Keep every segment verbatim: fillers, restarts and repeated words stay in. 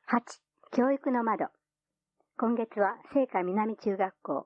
はち. 教育の窓。今月は聖火南中学校。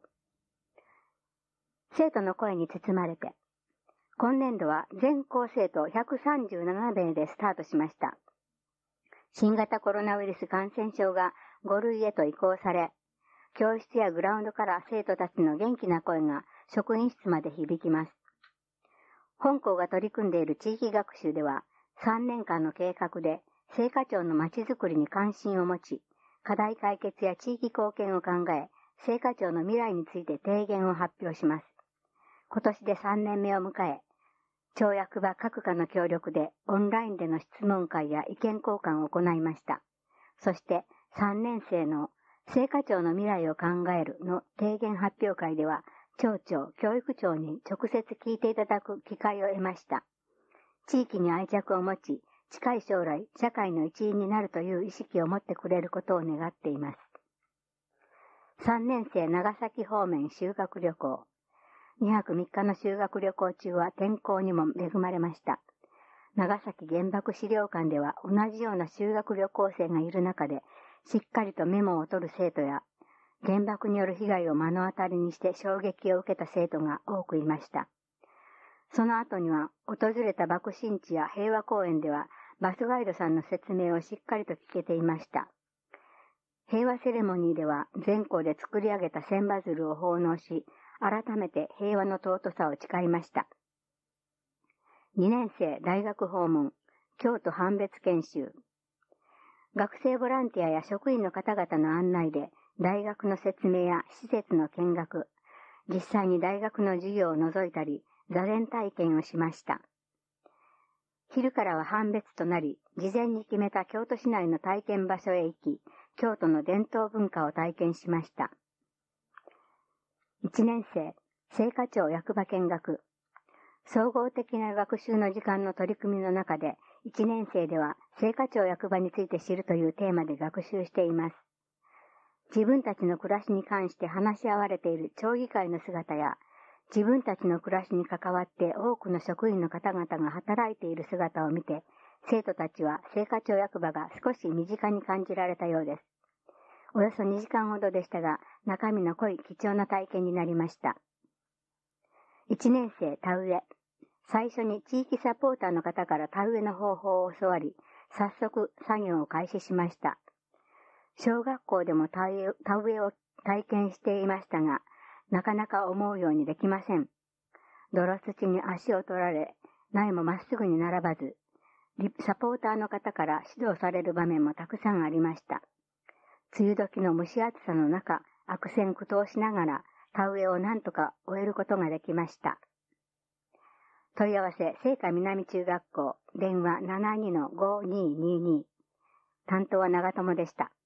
生徒の声に包まれて。今年度は全校生徒ひゃくさんじゅうななめいでスタートしました。新型コロナウイルス感染症がごるいへと移行され、教室やグラウンドから生徒たちの元気な声が職員室まで響きます。本校が取り組んでいる地域学習では、さんねんかんの計画で聖火町のまちづくりに関心を持ち、課題解決や地域貢献を考え、聖火町の未来について提言を発表します。今年でさんねんめを迎え、町役場各課の協力でオンラインでの質問会や意見交換を行いました。そしてさんねんせいの聖火町の未来を考えるの提言発表会では、町長、教育長に直接聞いていただく機会を得ました。地域に愛着を持ち、近い将来、社会の一員になるという意識を持ってくれることを願っています。さんねんせい長崎方面修学旅行。にはくみっかの修学旅行中は天候にも恵まれました。長崎原爆資料館では同じような修学旅行生がいる中で、しっかりとメモを取る生徒や、原爆による被害を目の当たりにして衝撃を受けた生徒が多くいました。その後には、訪れた爆心地や平和公園では、バスガイドさんの説明をしっかりと聞けていました。平和セレモニーでは、全校で作り上げた千羽鶴を奉納し、改めて平和の尊さを誓いました。にねんせい大学訪問、京都判別研修。学生ボランティアや職員の方々の案内で、大学の説明や施設の見学、実際に大学の授業を覗いたり、座禅体験をしました。昼からは判別となり、事前に決めた京都市内の体験場所へ行き、京都の伝統文化を体験しました。いちねんせい、聖火町役場見学。総合的な学習の時間の取り組みの中で、いちねんせいでは聖火町役場について知るというテーマで学習しています。自分たちの暮らしに関して話し合われている町議会の姿や、自分たちの暮らしに関わって多くの職員の方々が働いている姿を見て、生徒たちは聖火町役場が少し身近に感じられたようです。およそにじかんほどでしたが、中身の濃い貴重な体験になりました。いちねんせい田植え。最初に地域サポーターの方から田植えの方法を教わり、早速作業を開始しました。小学校でも田植え、田植えを体験していましたが、なかなか思うようにできません。泥土に足を取られ、苗もまっすぐに並ばず、サポーターの方から指導される場面もたくさんありました。梅雨時の蒸し暑さの中、悪戦苦闘しながら田植えを何とか終えることができました。問い合わせ、聖火南中学校、電話 ななにのごにーにーにー。担当は長友でした。